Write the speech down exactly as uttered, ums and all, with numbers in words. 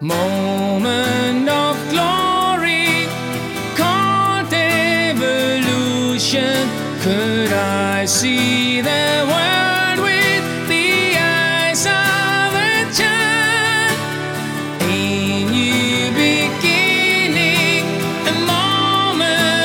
Moment of glory called evolution. Could I see the world